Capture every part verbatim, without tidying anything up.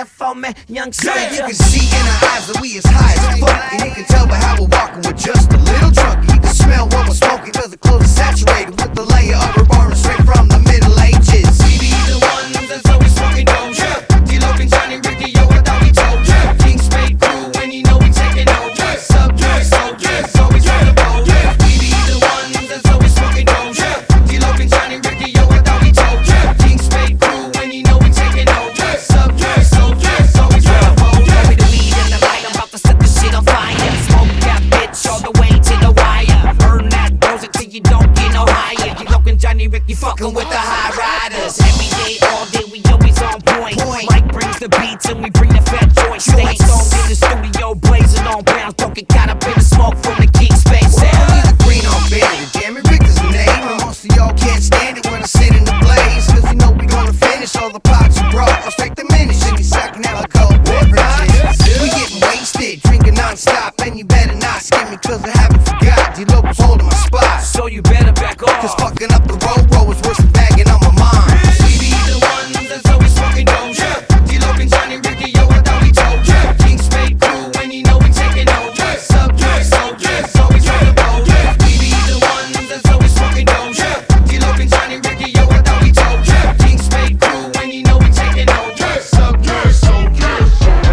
that for me, young soldier. Yeah, you can see in our eyes that we as high as fuck, and you can tell by how we're walking with just a little drunk. You can smell what we're smoking cause the clothes are saturated with the layer of reborn straight from the Middle Ages. We be the ones that's always smoking doja. D-Lo and Johnny Ricky, yo, I thought we told ya. King Spade crew when you know we taking over. Subject soldiers, always on the boat. We be the ones that's always smoking doja. D-Lo and Johnny Ricky, yo, I thought we told ya. King Spade crew when you know we taking over. Subject soldiers, always on the boat. Give me the weed and the light, I'm about to set this shit on fire. Smoke that bitch all the way to the wire. Burn that rose until you don't get no higher. You looking Johnny Ricky, fucking with the high riders. Every day, all day, we always on point. Mike brings the beats and we bring the fat joints. Stay stoned in the studio, blazing on bounds. Don't get caught up in the smoke from the King Spade sound. Only the green on bandit, damn it, Rick is the name. And most of y'all can't stand it when I sit in the blaze, cause you know we gonna finish all the pots you brought. I'll straight diminish and you sacking out like cold beverages. We getting wasted, drinking non-stop, and you better not skip me cause I haven't forgot. D-Lo was holding my spot, So you better back off. cause fucking up the road road is worse than bagging on my mind. We be the ones that's always smoking doja. D-Lo and Johnny Ricky, yo, I thought we told ya. King Spade crew when you know we taking over. Subject soldiers, always on the boat. We be the ones that's always smoking doja. D-Lo and Johnny Ricky, yo, I thought we told ya. King Spade crew when you know we taking over. Subject soldiers.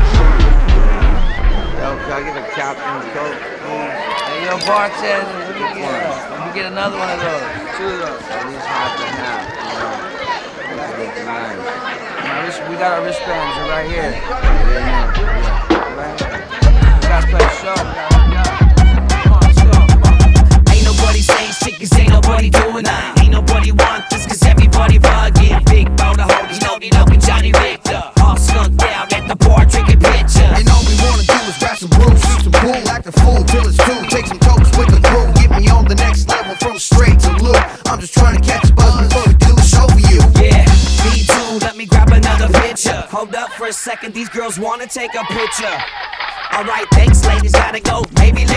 Yo, can I get a Captain Coke, please? Hey, yo, bartender, let me get, let me get another one of those. Two of those. At least half and half, you know. Nice. My wrist, we got our wristbands are right here. Yeah, yeah. Right here. We gotta play a show. We gotta hurry up. Come on, let's go. Come on. Ain't nobody saying shit cause ain't nobody doing that. Ain't nobody want this cause everybody rugged. Big Boda Holders, know they looking Johnny Richter. All skunked down at the bar drinking pictures. And all we wanna do is grab some brews, shoot some pool, act a fool till it's true. Take some tokes with the crew, get me on the next level from straight to loop. I'm just trying to catch a buzz before we do a show for you. Yeah, me too, let me grab another picture. Hold up for a second, these girls wanna take a picture. Alright, thanks ladies, gotta go. Maybe